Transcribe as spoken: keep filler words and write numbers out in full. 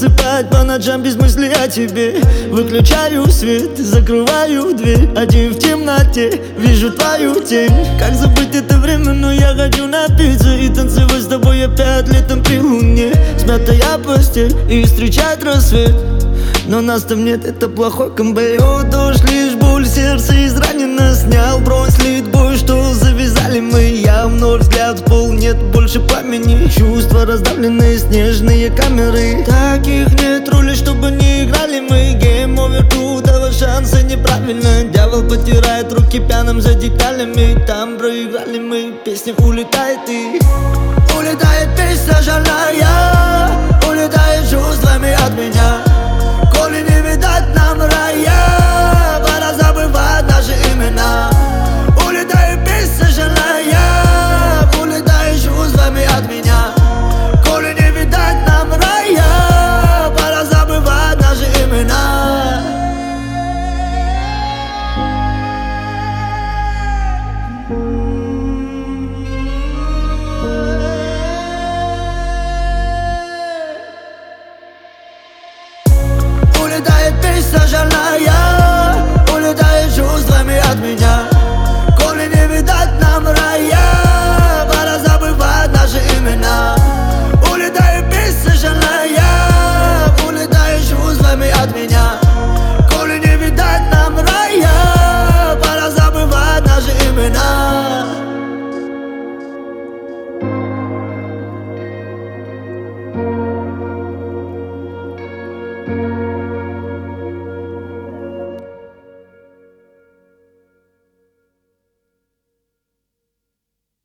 засыпать по ночам без мысли о тебе. Выключаю свет, закрываю дверь, один в темноте вижу твою тень. Как забыть это время, но я хочу напиться и танцевать с тобой опять летом при луне. Смятая постель и встречать рассвет, но нас там нет, это плохой комбей. О, дождь, лишь боль, сердце изранено. Снял бронь, слит бой, что завязали мы. Я вновь взгляд в пол, нет больше пламени. Чувства раздавленные, снежные камеры. Таких нет роли, чтобы не играли мы. Game over, крутого шанса неправильно. Дьявол потирает руки пьяным за деталями. Там проиграли мы, песня улетает и улетает песня шальная. Улетает чувствами от меня.